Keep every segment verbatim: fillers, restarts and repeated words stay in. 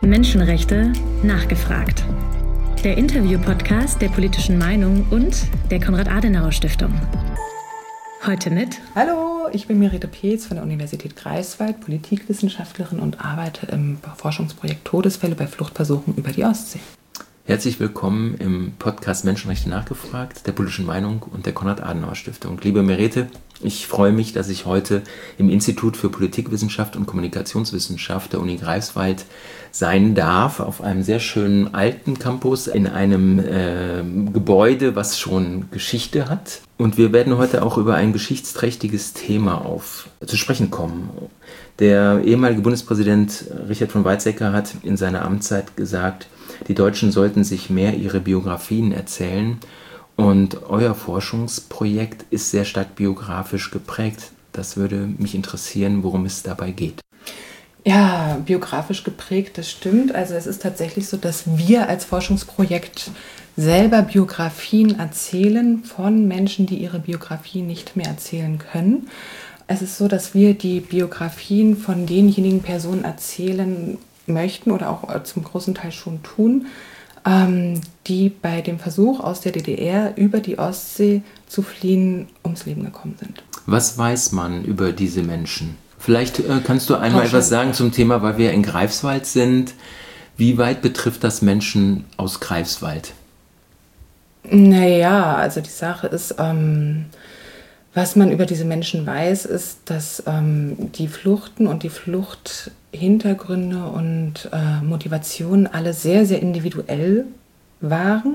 Menschenrechte nachgefragt. Der Interview-Podcast der Politischen Meinung und der Konrad-Adenauer-Stiftung. Heute mit... Hallo, ich bin Merete Peetz von der Universität Greifswald, Politikwissenschaftlerin und arbeite im Forschungsprojekt Todesfälle bei Fluchtversuchen über die Ostsee. Herzlich willkommen im Podcast Menschenrechte nachgefragt, der Politischen Meinung und der Konrad-Adenauer-Stiftung. Liebe Merete, ich freue mich, dass ich heute im Institut für Politikwissenschaft und Kommunikationswissenschaft der Uni Greifswald sein darf, auf einem sehr schönen alten Campus in einem äh, Gebäude, was schon Geschichte hat. Und wir werden heute auch über ein geschichtsträchtiges Thema auf, zu sprechen kommen. Der ehemalige Bundespräsident Richard von Weizsäcker hat in seiner Amtszeit gesagt, die Deutschen sollten sich mehr ihre Biografien erzählen. Und euer Forschungsprojekt ist sehr stark biografisch geprägt. Das würde mich interessieren, worum es dabei geht. Ja, biografisch geprägt, das stimmt. Also es ist tatsächlich so, dass wir als Forschungsprojekt selber Biografien erzählen von Menschen, die ihre Biografie nicht mehr erzählen können. Es ist so, dass wir die Biografien von denjenigen Personen erzählen möchten oder auch zum großen Teil schon tun, ähm, die bei dem Versuch aus der D D R über die Ostsee zu fliehen ums Leben gekommen sind. Was weiß man über diese Menschen? Vielleicht äh, kannst du einmal etwas sagen zum Thema, weil wir in Greifswald sind. Wie weit betrifft das Menschen aus Greifswald? Naja, also die Sache ist, ähm, was man über diese Menschen weiß, ist, dass ähm, die Fluchten und die Fluchthintergründe und äh, Motivationen alle sehr, sehr individuell waren.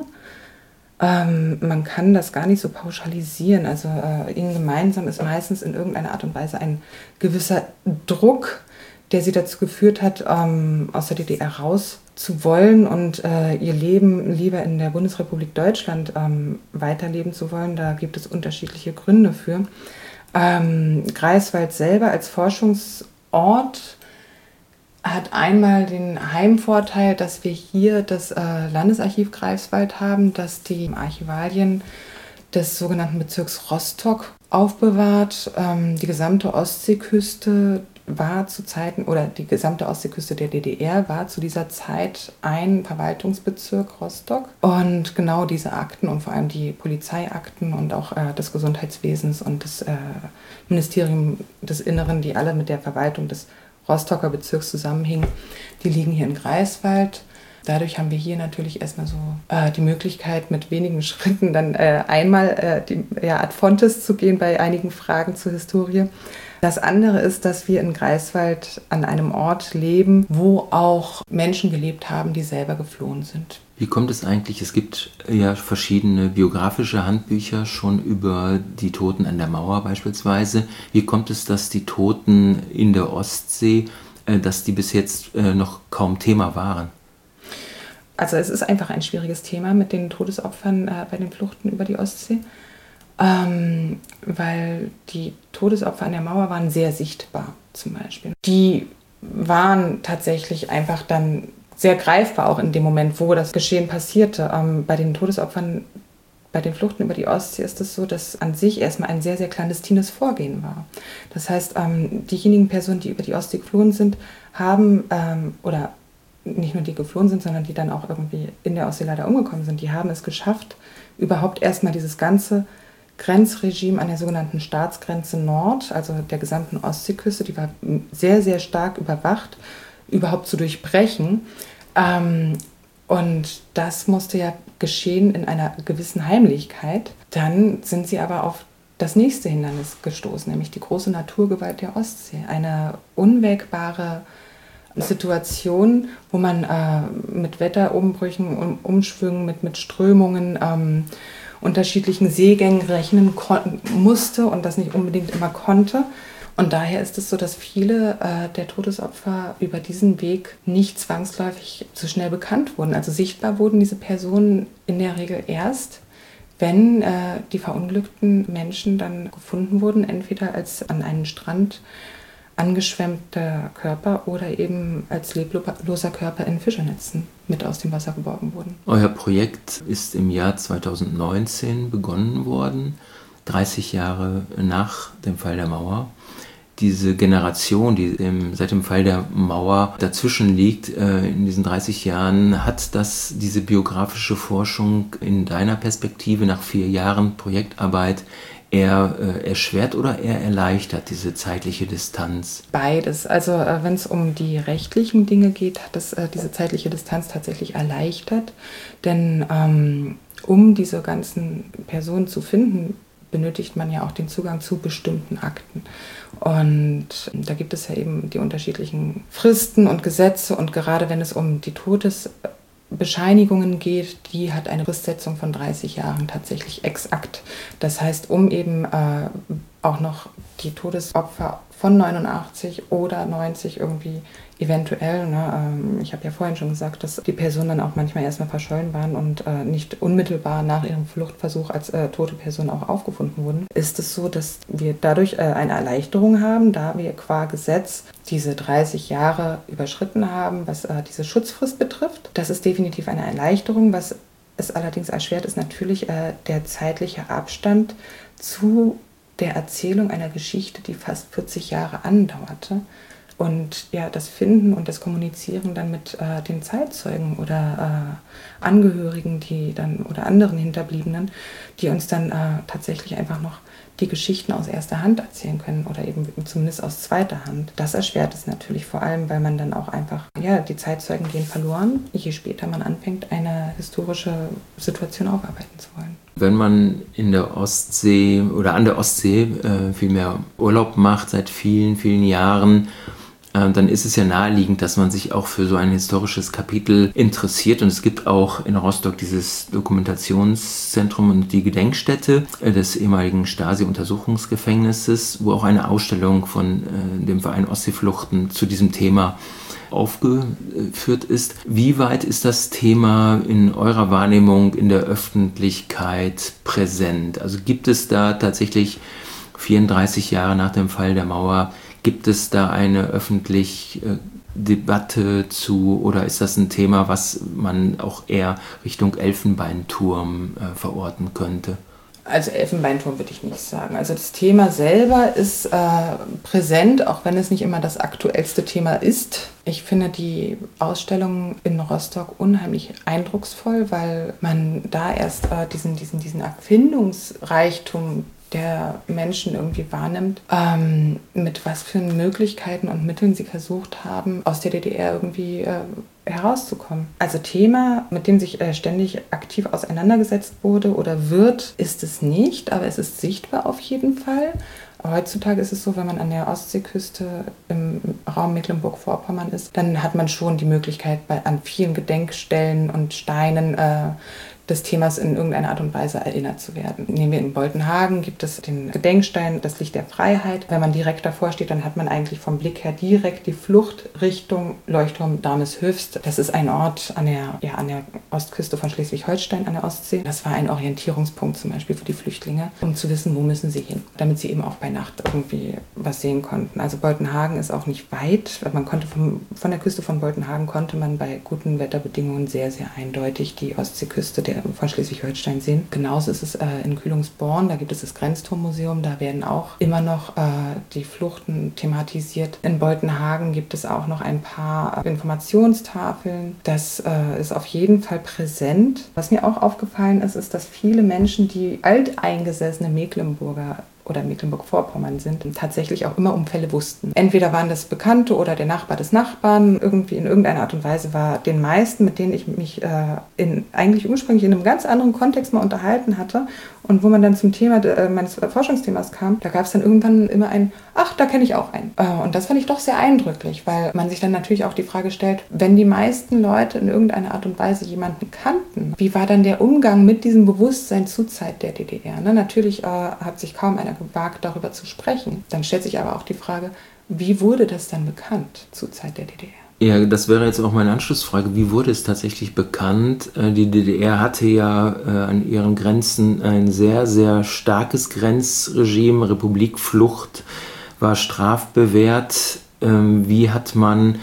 Ähm, man kann das gar nicht so pauschalisieren. Also äh, ihnen gemeinsam ist meistens in irgendeiner Art und Weise ein gewisser Druck, der sie dazu geführt hat, ähm, aus der D D R raus zu wollen und äh, ihr Leben lieber in der Bundesrepublik Deutschland ähm, weiterleben zu wollen. Da gibt es unterschiedliche Gründe für. Ähm, Greifswald selber als Forschungsort hat einmal den Heimvorteil, dass wir hier das äh, Landesarchiv Greifswald haben, das die Archivalien des sogenannten Bezirks Rostock aufbewahrt. Ähm, die gesamte Ostseeküste war zu Zeiten, oder die gesamte Ostseeküste der D D R war zu dieser Zeit ein Verwaltungsbezirk Rostock. Und genau diese Akten und vor allem die Polizeiakten und auch äh, des Gesundheitswesens und des äh, Ministerium des Inneren, die alle mit der Verwaltung des Rostocker Bezirks zusammenhingen, die liegen hier in Greifswald. Dadurch haben wir hier natürlich erstmal so äh, die Möglichkeit, mit wenigen Schritten dann äh, einmal äh, die, ja, ad fontes zu gehen bei einigen Fragen zur Historie. Das andere ist, dass wir in Greifswald an einem Ort leben, wo auch Menschen gelebt haben, die selber geflohen sind. Wie kommt es eigentlich? Es gibt ja verschiedene biografische Handbücher schon über die Toten an der Mauer beispielsweise. Wie kommt es, dass die Toten in der Ostsee, äh, dass die bis jetzt äh, noch kaum Thema waren? Also es ist einfach ein schwieriges Thema mit den Todesopfern äh, bei den Fluchten über die Ostsee. Ähm, weil die Todesopfer an der Mauer waren sehr sichtbar zum Beispiel. Die waren tatsächlich einfach dann sehr greifbar auch in dem Moment, wo das Geschehen passierte. Ähm, bei den Todesopfern, bei den Fluchten über die Ostsee ist es so, dass an sich erstmal ein sehr, sehr clandestines Vorgehen war. Das heißt, ähm, diejenigen Personen, die über die Ostsee geflohen sind, haben, ähm, oder nicht nur die geflohen sind, sondern die dann auch irgendwie in der Ostsee leider umgekommen sind, die haben es geschafft, überhaupt erstmal dieses ganze Grenzregime an der sogenannten Staatsgrenze Nord, also der gesamten Ostseeküste, die war sehr, sehr stark überwacht, überhaupt zu durchbrechen. Ähm, und das musste ja geschehen in einer gewissen Heimlichkeit. Dann sind sie aber auf das nächste Hindernis gestoßen, nämlich die große Naturgewalt der Ostsee. Eine unwägbare Situation, wo man äh, mit Wetterumbrüchen, um, Umschwüngen, mit, mit Strömungen, ähm, unterschiedlichen Seegängen rechnen kon- musste und das nicht unbedingt immer konnte. Und daher ist es so, dass viele äh, der Todesopfer über diesen Weg nicht zwangsläufig so schnell bekannt wurden. Also sichtbar wurden diese Personen in der Regel erst, wenn äh, die verunglückten Menschen dann gefunden wurden, entweder als an einen Strand angeschwemmter Körper oder eben als lebloser Körper in Fischernetzen mit aus dem Wasser geborgen wurden. Euer Projekt ist im Jahr zweitausendneunzehn begonnen worden, dreißig Jahre nach dem Fall der Mauer. diese Generation, die im, seit dem Fall der Mauer dazwischen liegt, äh, in diesen dreißig Jahren, hat das diese biografische Forschung in deiner Perspektive nach vier Jahren Projektarbeit eher äh, erschwert oder eher erleichtert, diese zeitliche Distanz? Beides. Also äh, wenn es um die rechtlichen Dinge geht, hat es äh, diese zeitliche Distanz tatsächlich erleichtert. Denn ähm, um diese ganzen Personen zu finden, benötigt man ja auch den Zugang zu bestimmten Akten. Und da gibt es ja eben die unterschiedlichen Fristen und Gesetze. Und gerade wenn es um die Todesbescheinigungen geht, die hat eine Fristsetzung von dreißig Jahren tatsächlich exakt. Das heißt, um eben äh, auch noch die Todesopfer von neunundachtzig oder neunzig irgendwie eventuell, ne, ähm, ich habe ja vorhin schon gesagt, dass die Personen dann auch manchmal erstmal verschollen waren und äh, nicht unmittelbar nach ihrem Fluchtversuch als äh, tote Personen auch aufgefunden wurden, ist es so, dass wir dadurch äh, eine Erleichterung haben, da wir qua Gesetz diese dreißig Jahre überschritten haben, was äh, diese Schutzfrist betrifft. Das ist definitiv eine Erleichterung. Was es allerdings erschwert, ist natürlich äh, der zeitliche Abstand zu der Erzählung einer Geschichte, die fast vierzig Jahre andauerte. Und ja, das Finden und das Kommunizieren dann mit äh, den Zeitzeugen oder äh, Angehörigen, die dann oder anderen Hinterbliebenen, die uns dann äh, tatsächlich einfach noch die Geschichten aus erster Hand erzählen können oder eben zumindest aus zweiter Hand. Das erschwert es natürlich vor allem, weil man dann auch einfach, ja, die Zeitzeugen gehen verloren, je später man anfängt, eine historische Situation aufarbeiten zu wollen. Wenn man in der Ostsee oder an der Ostsee äh, viel mehr Urlaub macht seit vielen, vielen Jahren, äh, dann ist es ja naheliegend, dass man sich auch für so ein historisches Kapitel interessiert. Und es gibt auch in Rostock dieses Dokumentationszentrum und die Gedenkstätte äh, des ehemaligen Stasi-Untersuchungsgefängnisses, wo auch eine Ausstellung von äh, dem Verein Ostseefluchten zu diesem Thema aufgeführt ist. Wie weit ist das Thema in eurer Wahrnehmung in der Öffentlichkeit präsent? Also gibt es da tatsächlich vierunddreißig Jahre nach dem Fall der Mauer, gibt es da eine öffentliche Debatte zu oder ist das ein Thema, was man auch eher Richtung Elfenbeinturm äh, verorten könnte? Also Elfenbeinturm würde ich nicht sagen. Also das Thema selber ist äh, präsent, auch wenn es nicht immer das aktuellste Thema ist. Ich finde die Ausstellung in Rostock unheimlich eindrucksvoll, weil man da erst äh, diesen, diesen, diesen Erfindungsreichtum der Menschen irgendwie wahrnimmt, ähm, mit was für Möglichkeiten und Mitteln sie versucht haben, aus der D D R irgendwie äh, herauszukommen. Also Thema, mit dem sich äh, ständig aktiv auseinandergesetzt wurde oder wird, ist es nicht, aber es ist sichtbar auf jeden Fall. Heutzutage ist es so, wenn man an der Ostseeküste im Raum Mecklenburg-Vorpommern ist, dann hat man schon die Möglichkeit, bei, an vielen Gedenkstellen und Steinen äh, des Themas in irgendeiner Art und Weise erinnert zu werden. Nehmen wir in Boltenhagen, gibt es den Gedenkstein, das Licht der Freiheit. Wenn man direkt davor steht, dann hat man eigentlich vom Blick her direkt die Flucht Richtung Leuchtturm Dameshöfst. Das ist ein Ort an der, ja, an der Ostküste von Schleswig-Holstein an der Ostsee. Das war ein Orientierungspunkt zum Beispiel für die Flüchtlinge, um zu wissen, wo müssen sie hin, damit sie eben auch bei Nacht irgendwie was sehen konnten. Also Boltenhagen ist auch nicht weit. Man konnte vom, von der Küste von Boltenhagen konnte man bei guten Wetterbedingungen sehr, sehr eindeutig die Ostseeküste der von Schleswig-Holstein sehen. Genauso ist es äh, in Kühlungsborn, da gibt es das Grenzturmmuseum, da werden auch immer noch äh, die Fluchten thematisiert. In Boltenhagen gibt es auch noch ein paar Informationstafeln. Das äh, ist auf jeden Fall präsent. Was mir auch aufgefallen ist, ist, dass viele Menschen, die alteingesessene Mecklenburger oder Mecklenburg-Vorpommern sind, tatsächlich auch immer um Fälle wussten. Entweder waren das Bekannte oder der Nachbar des Nachbarn. Irgendwie in irgendeiner Art und Weise war den meisten, mit denen ich mich äh, in, eigentlich ursprünglich in einem ganz anderen Kontext mal unterhalten hatte und wo man dann zum Thema äh, meines Forschungsthemas kam, da gab es dann irgendwann immer ein, ach, da kenne ich auch einen. Äh, und das fand ich doch sehr eindrücklich, weil man sich dann natürlich auch die Frage stellt, wenn die meisten Leute in irgendeiner Art und Weise jemanden kannten, wie war dann der Umgang mit diesem Bewusstsein zur Zeit der D D R? Ne? Natürlich äh, hat sich kaum einer gewagt, darüber zu sprechen. Dann stellt sich aber auch die Frage, wie wurde das dann bekannt zur Zeit der D D R? Ja, das wäre jetzt auch meine Anschlussfrage. Wie wurde es tatsächlich bekannt? Die D D R hatte ja an ihren Grenzen ein sehr, sehr starkes Grenzregime. Republikflucht war strafbewehrt. Wie hat man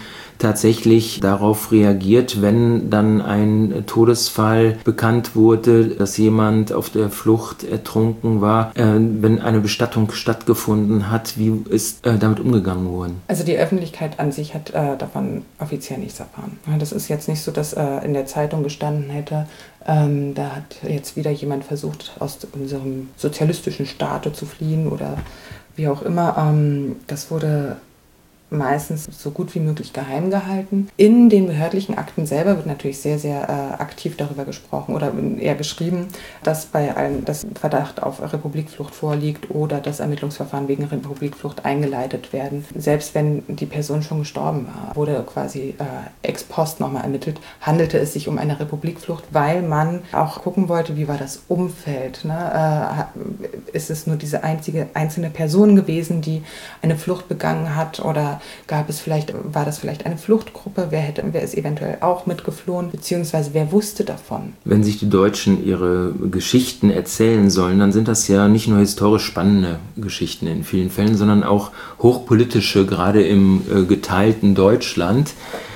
tatsächlich darauf reagiert, wenn dann ein Todesfall bekannt wurde, dass jemand auf der Flucht ertrunken war, äh, wenn eine Bestattung stattgefunden hat? Wie ist äh, damit umgegangen worden? Also die Öffentlichkeit an sich hat äh, davon offiziell nichts erfahren. Das ist jetzt nicht so, dass äh, in der Zeitung gestanden hätte, ähm, da hat jetzt wieder jemand versucht, aus unserem sozialistischen Staate zu fliehen oder wie auch immer. Ähm, das wurde meistens so gut wie möglich geheim gehalten. In den behördlichen Akten selber wird natürlich sehr, sehr äh, aktiv darüber gesprochen oder eher geschrieben, dass bei einem das Verdacht auf Republikflucht vorliegt oder das Ermittlungsverfahren wegen Republikflucht eingeleitet werden. Selbst wenn die Person schon gestorben war, wurde quasi äh, ex post nochmal ermittelt, handelte es sich um eine Republikflucht, weil man auch gucken wollte, wie war das Umfeld. Ne? Äh, ist es nur diese einzige einzelne Person gewesen, die eine Flucht begangen hat, oder gab es vielleicht, war das vielleicht eine Fluchtgruppe, wer hätte, wer ist eventuell auch mitgeflohen, beziehungsweise wer wusste davon? Wenn sich die Deutschen ihre Geschichten erzählen sollen, dann sind das ja nicht nur historisch spannende Geschichten in vielen Fällen, sondern auch hochpolitische, gerade im äh, geteilten Deutschland.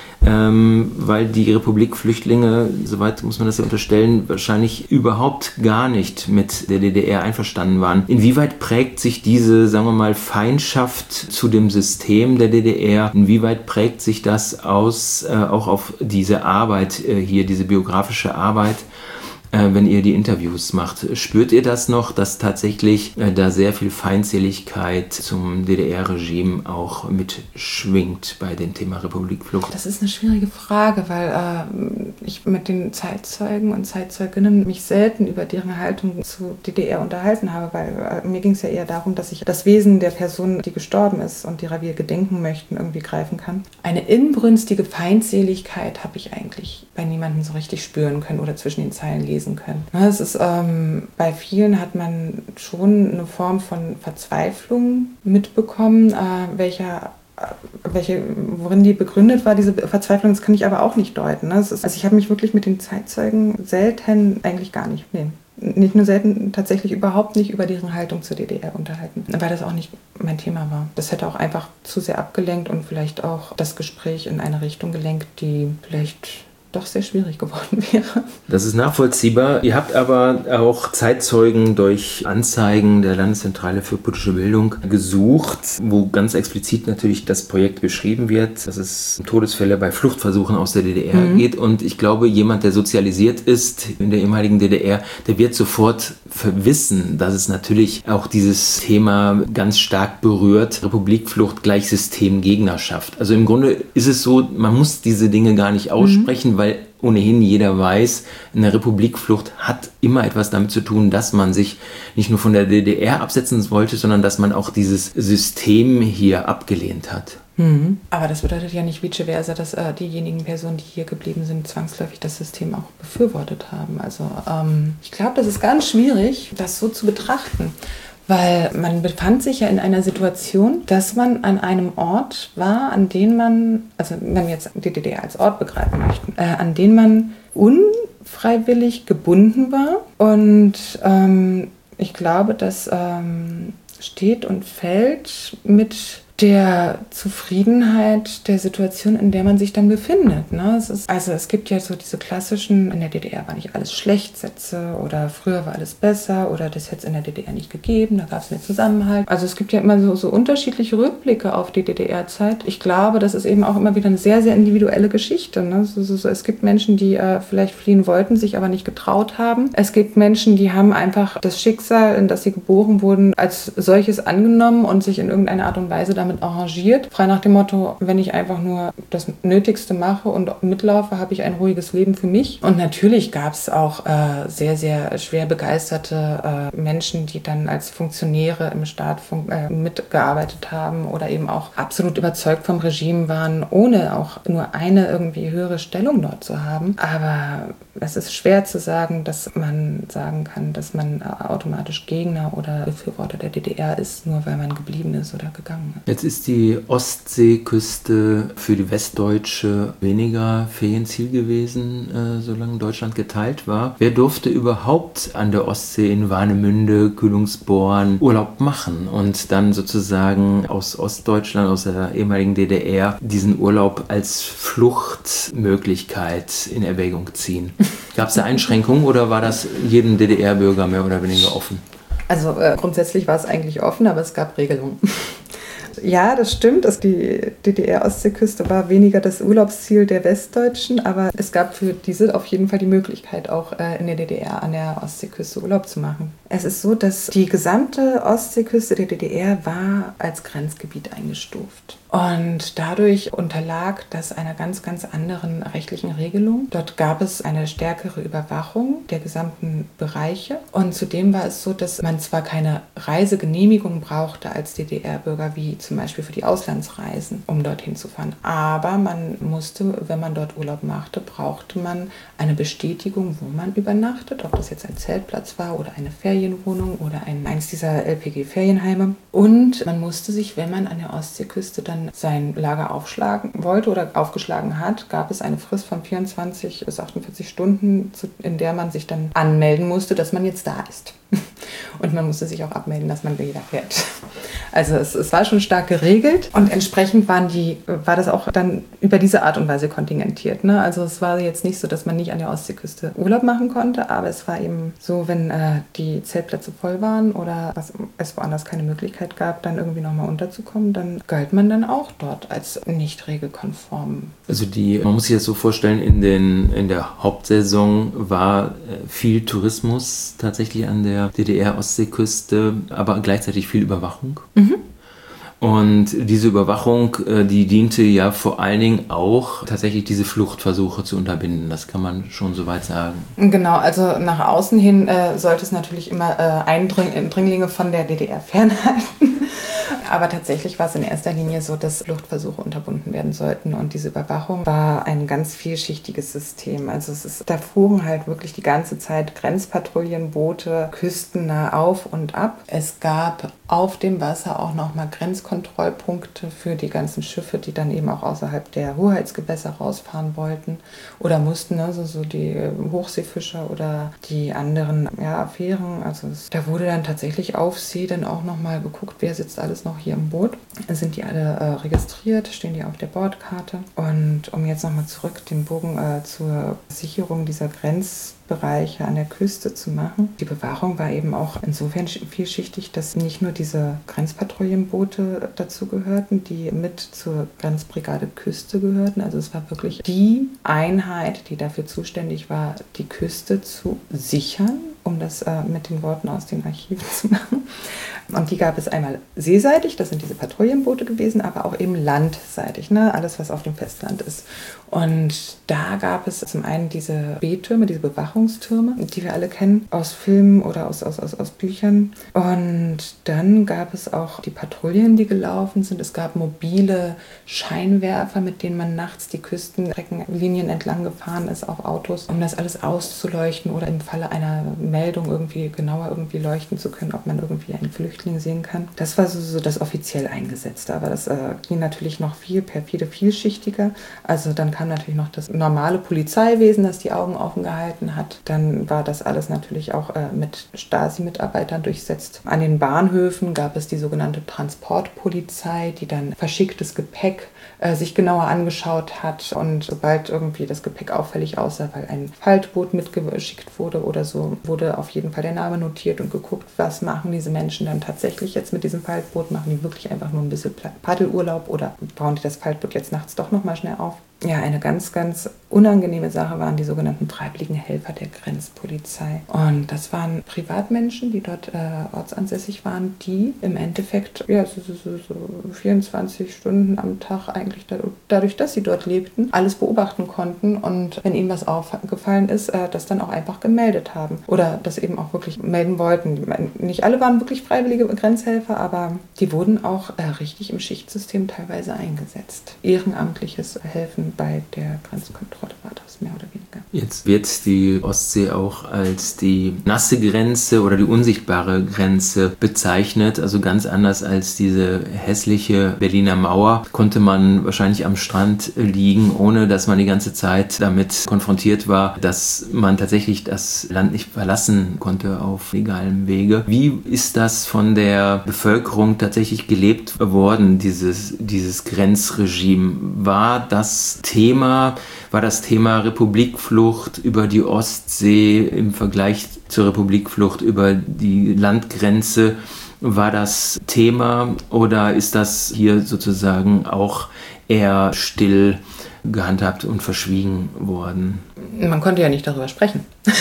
Ähm, weil die Republikflüchtlinge, soweit muss man das ja unterstellen, wahrscheinlich überhaupt gar nicht mit der D D R einverstanden waren. Inwieweit prägt sich diese, sagen wir mal, Feindschaft zu dem System der D D R, inwieweit prägt sich das aus, äh, auch auf diese Arbeit äh, hier, diese biografische Arbeit, äh, wenn ihr die Interviews macht? Spürt ihr das noch, dass tatsächlich äh, da sehr viel Feindseligkeit zum D D R-Regime auch mitschwingt bei dem Thema Republikflucht? Das ist eine schwierige Frage, weil äh, ich mit den Zeitzeugen und Zeitzeuginnen mich selten über deren Haltung zu D D R unterhalten habe, weil äh, mir ging es ja eher darum, dass ich das Wesen der Person, die gestorben ist und derer wir gedenken möchten, irgendwie greifen kann. Eine inbrünstige Feindseligkeit habe ich eigentlich bei niemandem so richtig spüren können oder zwischen den Zeilen lesen können. Es ist, ähm, bei vielen hat man schon eine Form von Verzweiflung mitbekommen, äh, welcher welche, worin die begründet war, diese Verzweiflung, das kann ich aber auch nicht deuten. Ne? Es ist, also ich habe mich wirklich mit den Zeitzeugen selten, eigentlich gar nicht, nee, nicht nur selten, tatsächlich überhaupt nicht über deren Haltung zur D D R unterhalten, weil das auch nicht mein Thema war. Das hätte auch einfach zu sehr abgelenkt und vielleicht auch das Gespräch in eine Richtung gelenkt, die vielleicht doch sehr schwierig geworden wäre. Das ist nachvollziehbar. Ihr habt aber auch Zeitzeugen durch Anzeigen der Landeszentrale für politische Bildung gesucht, wo ganz explizit natürlich das Projekt beschrieben wird, dass es um Todesfälle bei Fluchtversuchen aus der D D R mhm. geht. Und ich glaube, jemand, der sozialisiert ist in der ehemaligen D D R, der wird sofort wissen, dass es natürlich auch dieses Thema ganz stark berührt. Republikflucht gleich Systemgegnerschaft. Also im Grunde ist es so, man muss diese Dinge gar nicht aussprechen, mhm. weil ohnehin jeder weiß, eine Republikflucht hat immer etwas damit zu tun, dass man sich nicht nur von der D D R absetzen wollte, sondern dass man auch dieses System hier abgelehnt hat. Mhm. Aber das bedeutet ja nicht vice versa, dass äh, diejenigen Personen, die hier geblieben sind, zwangsläufig das System auch befürwortet haben. Also ähm, ich glaube, das ist ganz schwierig, das so zu betrachten. Weil man befand sich ja in einer Situation, dass man an einem Ort war, an den man, also wenn wir jetzt die D D R als Ort begreifen möchten, äh, an den man unfreiwillig gebunden war. Und ähm, ich glaube, das ähm, steht und fällt mit der Zufriedenheit der Situation, in der man sich dann befindet. Ne? Es ist, also es gibt ja so diese klassischen, in der D D R war nicht alles schlecht Sätze oder früher war alles besser oder das hätte es in der D D R nicht gegeben, da gab es mehr Zusammenhalt. Also es gibt ja immer so, so unterschiedliche Rückblicke auf die D D R-Zeit. Ich glaube, das ist eben auch immer wieder eine sehr, sehr individuelle Geschichte. Ne? So, so, so, es gibt Menschen, die äh, vielleicht fliehen wollten, sich aber nicht getraut haben. Es gibt Menschen, die haben einfach das Schicksal, in das sie geboren wurden, als solches angenommen und sich in irgendeiner Art und Weise damit arrangiert. Frei nach dem Motto, wenn ich einfach nur das Nötigste mache und mitlaufe, habe ich ein ruhiges Leben für mich. Und natürlich gab es auch äh, sehr, sehr schwer begeisterte äh, Menschen, die dann als Funktionäre im Staat fun- äh, mitgearbeitet haben oder eben auch absolut überzeugt vom Regime waren, ohne auch nur eine irgendwie höhere Stellung dort zu haben. Aber es ist schwer zu sagen, dass man sagen kann, dass man äh, automatisch Gegner oder Befürworter der D D R ist, nur weil man geblieben ist oder gegangen ist. Jetzt ist die Ostseeküste für die Westdeutsche weniger Ferienziel gewesen, äh, solange Deutschland geteilt war. Wer durfte überhaupt an der Ostsee in Warnemünde, Kühlungsborn Urlaub machen und dann sozusagen aus Ostdeutschland, aus der ehemaligen D D R, diesen Urlaub als Fluchtmöglichkeit in Erwägung ziehen? Gab es da Einschränkungen oder war das jedem D D R-Bürger mehr oder weniger offen? Also äh, grundsätzlich war es eigentlich offen, aber es gab Regelungen. Ja, das stimmt. Also die D D R-Ostseeküste war weniger das Urlaubsziel der Westdeutschen, aber es gab für diese auf jeden Fall die Möglichkeit, auch äh, in der D D R an der Ostseeküste Urlaub zu machen. Es ist so, dass die gesamte Ostseeküste der D D R war als Grenzgebiet eingestuft. Und dadurch unterlag das einer ganz, ganz anderen rechtlichen Regelung. Dort gab es eine stärkere Überwachung der gesamten Bereiche. Und zudem war es so, dass man zwar keine Reisegenehmigung brauchte als D D R-Bürger, wie zum Beispiel für die Auslandsreisen, um dorthin zu fahren. Aber man musste, wenn man dort Urlaub machte, brauchte man eine Bestätigung, wo man übernachtet, ob das jetzt ein Zeltplatz war oder eine Ferienwohnung oder ein, eins dieser L P G-Ferienheime. Und man musste sich, wenn man an der Ostseeküste dann sein Lager aufschlagen wollte oder aufgeschlagen hat, gab es eine Frist von vierundzwanzig bis achtundvierzig Stunden, in der man sich dann anmelden musste, dass man jetzt da ist. Und man musste sich auch abmelden, dass man wieder fährt. Also es, es war schon stark geregelt und entsprechend waren die, war das auch dann über diese Art und Weise kontingentiert. Ne? Also es war jetzt nicht so, dass man nicht an der Ostseeküste Urlaub machen konnte, aber es war eben so, wenn äh, die Zeltplätze voll waren oder was, es woanders keine Möglichkeit gab, dann irgendwie nochmal unterzukommen, dann galt man dann auch dort als nicht regelkonform. Also die, man muss sich das so vorstellen, in, den, in der Hauptsaison war viel Tourismus tatsächlich an der D D R-Ostseeküste, aber gleichzeitig viel Überwachung. Mhm. Und diese Überwachung, die diente ja vor allen Dingen auch tatsächlich diese Fluchtversuche zu unterbinden. Das kann man schon soweit sagen. Genau, also nach außen hin äh, sollte es natürlich immer äh, Eindringlinge von der D D R fernhalten. Aber tatsächlich war es in erster Linie so, dass Fluchtversuche unterbunden werden sollten. Und diese Überwachung war ein ganz vielschichtiges System. Also es ist, da fuhren halt wirklich die ganze Zeit Grenzpatrouillenboote küstennah auf und ab. Es gab auf dem Wasser auch nochmal Grenzkontrollpunkte für die ganzen Schiffe, die dann eben auch außerhalb der Hoheitsgewässer rausfahren wollten oder mussten, also so die Hochseefischer oder die anderen ja, Affären. Also es, da wurde dann tatsächlich auf See dann auch nochmal geguckt, wer sitzt alles noch hier im Boot. Sind die alle äh, registriert, stehen die auf der Bordkarte. Und um jetzt nochmal zurück den Bogen äh, zur Sicherung dieser Grenzbereiche an der Küste zu machen. Die Bewachung war eben auch insofern vielschichtig, dass nicht nur diese Grenzpatrouillenboote dazu gehörten, die mit zur Grenzbrigade Küste gehörten. Also es war wirklich die Einheit, die dafür zuständig war, die Küste zu sichern, um das äh, mit den Worten aus den Archiven zu machen. Und die gab es einmal seeseitig, das sind diese Patrouillenboote gewesen, aber auch eben landseitig, ne? Alles, was auf dem Festland ist. Und da gab es zum einen diese B-Türme, diese Bewachungstürme, die wir alle kennen, aus Filmen oder aus, aus, aus, aus Büchern. Und dann gab es auch die Patrouillen, die gelaufen sind. Es gab mobile Scheinwerfer, mit denen man nachts die Küstenstreckenlinien entlang gefahren ist, auf Autos, um das alles auszuleuchten oder im Falle einer Meldung irgendwie genauer irgendwie leuchten zu können, ob man irgendwie einen Flüchtling sehen kann. Das war so, so das offiziell Eingesetzte, aber das äh, ging natürlich noch viel perfide, vielschichtiger. Also dann kam natürlich noch das normale Polizeiwesen, das die Augen offen gehalten hat. Dann war das alles natürlich auch äh, mit Stasi-Mitarbeitern durchsetzt. An den Bahnhöfen gab es die sogenannte Transportpolizei, die dann verschicktes Gepäck äh, sich genauer angeschaut hat und sobald irgendwie das Gepäck auffällig aussah, weil ein Faltboot mitgeschickt wurde oder so, wurde auf jeden Fall der Name notiert und geguckt, was machen diese Menschen dann tatsächlich jetzt mit diesem Faltboot? Machen die wirklich einfach nur ein bisschen Paddelurlaub oder bauen die das Faltboot jetzt nachts doch nochmal schnell auf? Ja, eine ganz, ganz unangenehme Sache waren die sogenannten freiwilligen Helfer der Grenzpolizei. Und das waren Privatmenschen, die dort äh, ortsansässig waren, die im Endeffekt ja, so, so, so, so vierundzwanzig Stunden am Tag eigentlich da, dadurch, dass sie dort lebten, alles beobachten konnten und wenn ihnen was aufgefallen ist, äh, das dann auch einfach gemeldet haben oder das eben auch wirklich melden wollten. Nicht alle waren wirklich freiwillige Grenzhelfer, aber die wurden auch äh, richtig im Schichtsystem teilweise eingesetzt. Ehrenamtliches Helfen bei der Grenzkontrolle war das mehr oder weniger. Jetzt wird die Ostsee auch als die nasse Grenze oder die unsichtbare Grenze bezeichnet. Also ganz anders als diese hässliche Berliner Mauer konnte man wahrscheinlich am Strand liegen, ohne dass man die ganze Zeit damit konfrontiert war, dass man tatsächlich das Land nicht verlassen konnte auf legalem Wege. Wie ist das von der Bevölkerung tatsächlich gelebt worden, dieses, dieses Grenzregime? War das Thema, war das Thema Republikflucht über die Ostsee im Vergleich zur Republikflucht über die Landgrenze, war das Thema oder ist das hier sozusagen auch eher still gehandhabt und verschwiegen worden? Man konnte ja nicht darüber sprechen.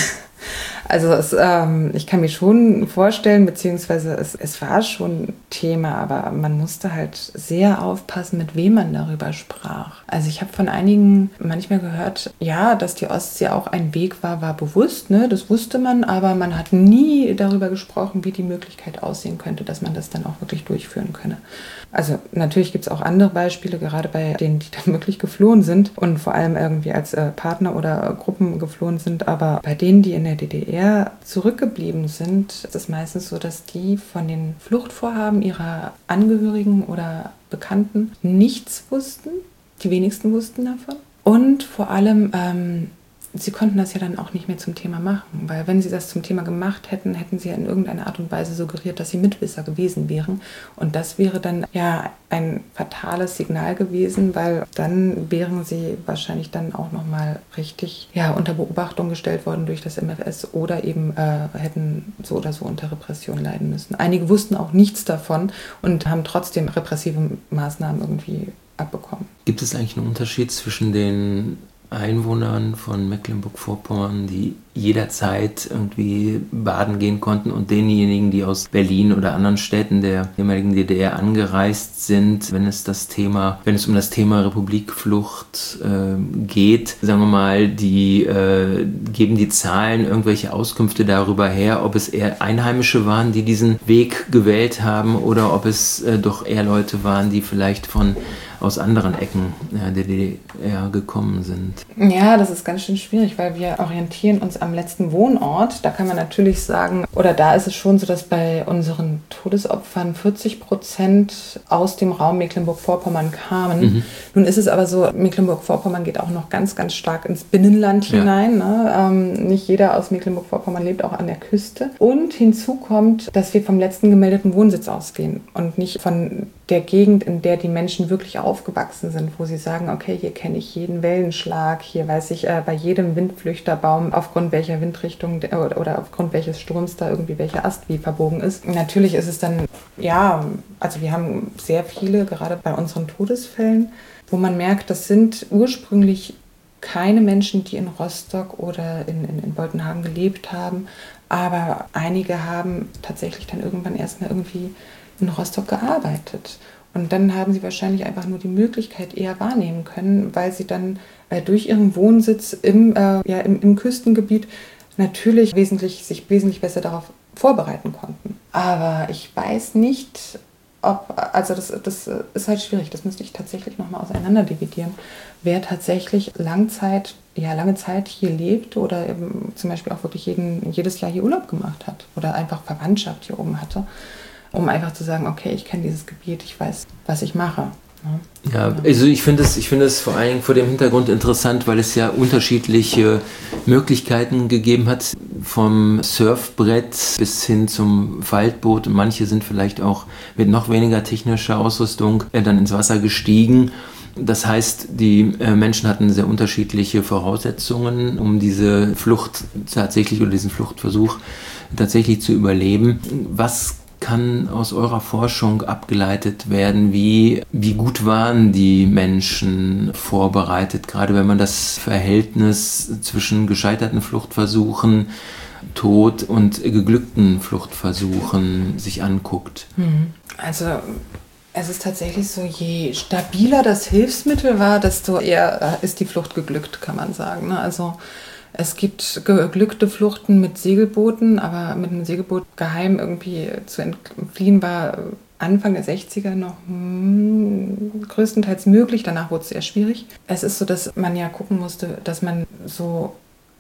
Also es, ähm, ich kann mir schon vorstellen, beziehungsweise es, es war schon Thema, aber man musste halt sehr aufpassen, mit wem man darüber sprach. Also ich habe von einigen manchmal gehört, ja, dass die Ostsee auch ein Weg war, war bewusst, ne? Das wusste man, aber man hat nie darüber gesprochen, wie die Möglichkeit aussehen könnte, dass man das dann auch wirklich durchführen könne. Also natürlich gibt es auch andere Beispiele, gerade bei denen, die dann wirklich geflohen sind und vor allem irgendwie als äh, Partner oder äh, Gruppen geflohen sind, aber bei denen, die in der D D R zurückgeblieben sind, ist es meistens so, dass die von den Fluchtvorhaben ihrer Angehörigen oder Bekannten nichts wussten. Die wenigsten wussten davon. Und vor allem, ähm, sie konnten das ja dann auch nicht mehr zum Thema machen, weil wenn sie das zum Thema gemacht hätten, hätten sie ja in irgendeiner Art und Weise suggeriert, dass sie Mitwisser gewesen wären. Und das wäre dann ja ein fatales Signal gewesen, weil dann wären sie wahrscheinlich dann auch nochmal richtig ja, unter Beobachtung gestellt worden durch das M F S oder eben äh, hätten so oder so unter Repression leiden müssen. Einige wussten auch nichts davon und haben trotzdem repressive Maßnahmen irgendwie abbekommen. Gibt es eigentlich einen Unterschied zwischen den Einwohnern von Mecklenburg-Vorpommern, die jederzeit irgendwie baden gehen konnten und denjenigen, die aus Berlin oder anderen Städten der ehemaligen D D R angereist sind, wenn es das Thema, wenn es um das Thema Republikflucht äh, geht, sagen wir mal, die äh, geben die Zahlen irgendwelche Auskünfte darüber her, ob es eher Einheimische waren, die diesen Weg gewählt haben oder ob es äh, doch eher Leute waren, die vielleicht von aus anderen Ecken ja, der D D R gekommen sind. Ja, das ist ganz schön schwierig, weil wir orientieren uns am letzten Wohnort. Da kann man natürlich sagen, oder da ist es schon so, dass bei unseren Todesopfern vierzig Prozent aus dem Raum Mecklenburg-Vorpommern kamen. Mhm. Nun ist es aber so, Mecklenburg-Vorpommern geht auch noch ganz, ganz stark ins Binnenland ja. hinein. Ne? Ähm, nicht jeder aus Mecklenburg-Vorpommern lebt auch an der Küste. Und hinzu kommt, dass wir vom letzten gemeldeten Wohnsitz ausgehen und nicht von der Gegend, in der die Menschen wirklich aufgewachsen sind, wo sie sagen, okay, hier kenne ich jeden Wellenschlag, hier weiß ich äh, bei jedem Windflüchterbaum, aufgrund welcher Windrichtung de- oder, oder aufgrund welches Sturms da irgendwie welcher Ast wie verbogen ist. Natürlich ist es dann, ja, also wir haben sehr viele, gerade bei unseren Todesfällen, wo man merkt, das sind ursprünglich keine Menschen, die in Rostock oder in, in, in Boltenhagen gelebt haben, aber einige haben tatsächlich dann irgendwann erstmal irgendwie in Rostock gearbeitet. Und dann haben sie wahrscheinlich einfach nur die Möglichkeit eher wahrnehmen können, weil sie dann äh, durch ihren Wohnsitz im, äh, ja, im, im Küstengebiet natürlich wesentlich, sich wesentlich besser darauf vorbereiten konnten. Aber ich weiß nicht, ob, also das, das ist halt schwierig, das müsste ich tatsächlich nochmal auseinander dividieren, wer tatsächlich Langzeit, ja, lange Zeit hier lebt oder eben zum Beispiel auch wirklich jeden, jedes Jahr hier Urlaub gemacht hat oder einfach Verwandtschaft hier oben hatte, um einfach zu sagen, okay, ich kenne dieses Gebiet, ich weiß, was ich mache. Ja, also ich finde es, ich finde es vor allen Dingen vor dem Hintergrund interessant, weil es ja unterschiedliche Möglichkeiten gegeben hat, vom Surfbrett bis hin zum Faltboot. Und manche sind vielleicht auch mit noch weniger technischer Ausrüstung dann ins Wasser gestiegen. Das heißt, die Menschen hatten sehr unterschiedliche Voraussetzungen, um diese Flucht tatsächlich oder diesen Fluchtversuch tatsächlich zu überleben. Was kann aus eurer Forschung abgeleitet werden, wie, wie gut waren die Menschen vorbereitet, gerade wenn man das Verhältnis zwischen gescheiterten Fluchtversuchen, Tod und geglückten Fluchtversuchen sich anguckt? Also es ist tatsächlich so, je stabiler das Hilfsmittel war, desto eher ist die Flucht geglückt, kann man sagen. Also es gibt geglückte Fluchten mit Segelbooten, aber mit einem Segelboot geheim irgendwie zu entfliehen war Anfang der sechziger noch hm, größtenteils möglich. Danach wurde es sehr schwierig. Es ist so, dass man ja gucken musste, dass man so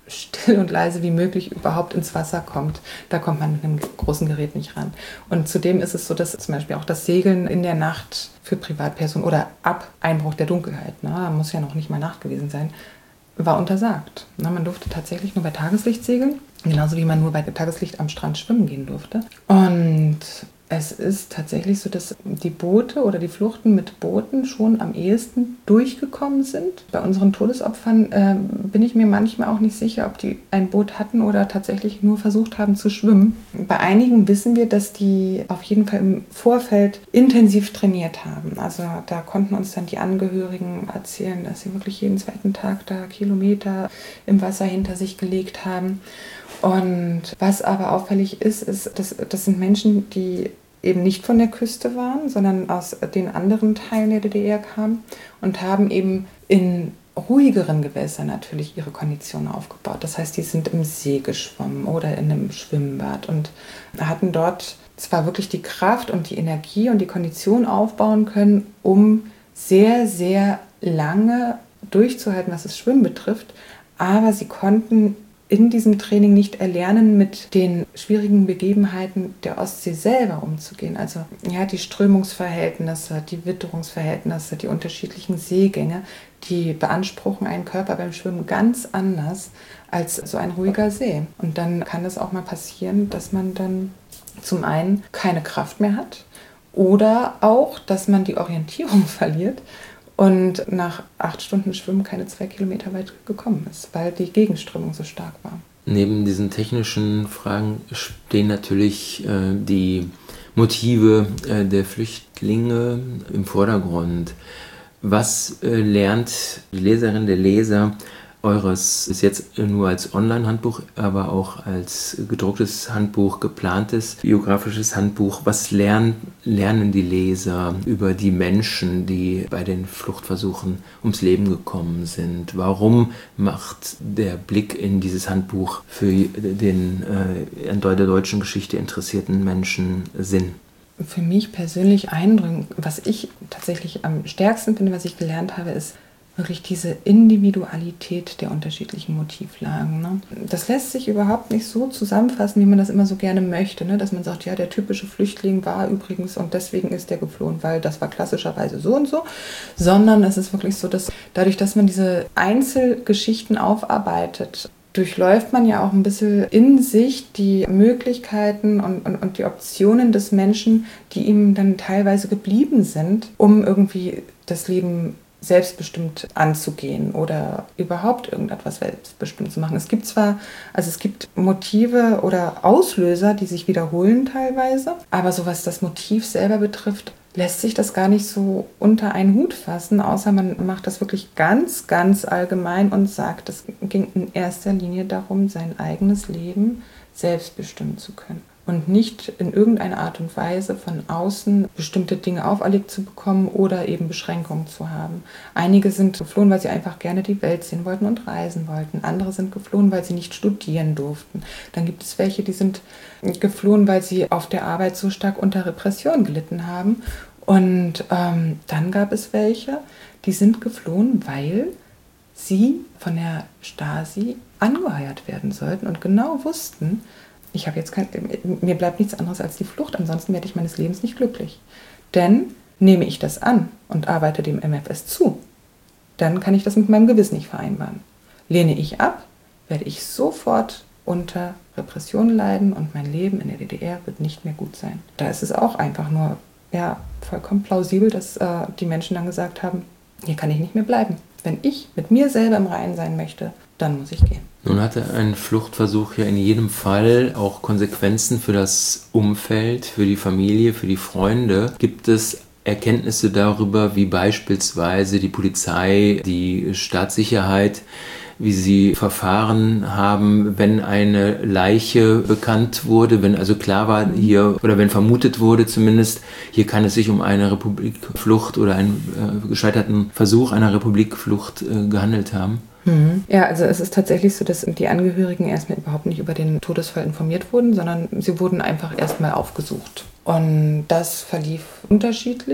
still und leise wie möglich überhaupt ins Wasser kommt. Da kommt man mit einem großen Gerät nicht ran. Und zudem ist es so, dass zum Beispiel auch das Segeln in der Nacht für Privatpersonen oder ab Einbruch der Dunkelheit, ne, da muss ja noch nicht mal Nacht gewesen sein, war untersagt. Ne, man durfte tatsächlich nur bei Tageslicht segeln, genauso wie man nur bei Tageslicht am Strand schwimmen gehen durfte. Und es ist tatsächlich so, dass die Boote oder die Fluchten mit Booten schon am ehesten durchgekommen sind. Bei unseren Todesopfern äh, bin ich mir manchmal auch nicht sicher, ob die ein Boot hatten oder tatsächlich nur versucht haben zu schwimmen. Bei einigen wissen wir, dass die auf jeden Fall im Vorfeld intensiv trainiert haben. Also da konnten uns dann die Angehörigen erzählen, dass sie wirklich jeden zweiten Tag da Kilometer im Wasser hinter sich gelegt haben. Und was aber auffällig ist, ist, dass das sind Menschen, die eben nicht von der Küste waren, sondern aus den anderen Teilen der D D R kamen und haben eben in ruhigeren Gewässern natürlich ihre Kondition aufgebaut. Das heißt, die sind im See geschwommen oder in einem Schwimmbad und hatten dort zwar wirklich die Kraft und die Energie und die Kondition aufbauen können, um sehr, sehr lange durchzuhalten, was das Schwimmen betrifft, aber sie konnten in diesem Training nicht erlernen, mit den schwierigen Begebenheiten der Ostsee selber umzugehen. Also ja, die Strömungsverhältnisse, die Witterungsverhältnisse, die unterschiedlichen Seegänge, die beanspruchen einen Körper beim Schwimmen ganz anders als so ein ruhiger See. Und dann kann es auch mal passieren, dass man dann zum einen keine Kraft mehr hat oder auch, dass man die Orientierung verliert und nach acht Stunden Schwimmen keine zwei Kilometer weit gekommen ist, weil die Gegenströmung so stark war. Neben diesen technischen Fragen stehen natürlich äh, die Motive äh, der Flüchtlinge im Vordergrund. Was äh, lernt die Leserin, der Leser eures, ist jetzt nur als Online-Handbuch, aber auch als gedrucktes Handbuch, geplantes biografisches Handbuch. Was lernen, lernen die Leser über die Menschen, die bei den Fluchtversuchen ums Leben gekommen sind? Warum macht der Blick in dieses Handbuch für den äh, an der deutschen Geschichte interessierten Menschen Sinn? Für mich persönlich eindrückend, was ich tatsächlich am stärksten finde, was ich gelernt habe, ist wirklich diese Individualität der unterschiedlichen Motivlagen. Ne? Das lässt sich überhaupt nicht so zusammenfassen, wie man das immer so gerne möchte, ne? Dass man sagt, ja, der typische Flüchtling war übrigens und deswegen ist der geflohen, weil das war klassischerweise so und so, sondern es ist wirklich so, dass dadurch, dass man diese Einzelgeschichten aufarbeitet, durchläuft man ja auch ein bisschen in sich die Möglichkeiten und, und, und die Optionen des Menschen, die ihm dann teilweise geblieben sind, um irgendwie das Leben selbstbestimmt anzugehen oder überhaupt irgendetwas selbstbestimmt zu machen. Es gibt zwar, also es gibt Motive oder Auslöser, die sich wiederholen teilweise, aber so was das Motiv selber betrifft, lässt sich das gar nicht so unter einen Hut fassen, außer man macht das wirklich ganz, ganz allgemein und sagt, es ging in erster Linie darum, sein eigenes Leben selbst bestimmen zu können. Und nicht in irgendeiner Art und Weise von außen bestimmte Dinge auferlegt zu bekommen oder eben Beschränkungen zu haben. Einige sind geflohen, weil sie einfach gerne die Welt sehen wollten und reisen wollten. Andere sind geflohen, weil sie nicht studieren durften. Dann gibt es welche, die sind geflohen, weil sie auf der Arbeit so stark unter Repression gelitten haben. Und ähm, dann gab es welche, die sind geflohen, weil sie von der Stasi angeheuert werden sollten und genau wussten, ich habe jetzt kein, mir bleibt nichts anderes als die Flucht, ansonsten werde ich meines Lebens nicht glücklich. Denn nehme ich das an und arbeite dem M F S zu, dann kann ich das mit meinem Gewissen nicht vereinbaren. Lehne ich ab, werde ich sofort unter Repression leiden und mein Leben in der D D R wird nicht mehr gut sein. Da ist es auch einfach nur ja, vollkommen plausibel, dass äh, die Menschen dann gesagt haben, hier kann ich nicht mehr bleiben. Wenn ich mit mir selber im Reinen sein möchte, dann muss ich gehen. Nun hatte ein Fluchtversuch ja in jedem Fall auch Konsequenzen für das Umfeld, für die Familie, für die Freunde. Gibt es Erkenntnisse darüber, wie beispielsweise die Polizei, die Staatssicherheit, wie sie verfahren haben, wenn eine Leiche bekannt wurde, wenn also klar war hier, oder wenn vermutet wurde zumindest, hier kann es sich um eine Republikflucht oder einen äh, gescheiterten Versuch einer Republikflucht äh, gehandelt haben? Ja, also es ist tatsächlich so, dass die Angehörigen erstmal überhaupt nicht über den Todesfall informiert wurden, sondern sie wurden einfach erstmal aufgesucht. Und das verlief unterschiedlich.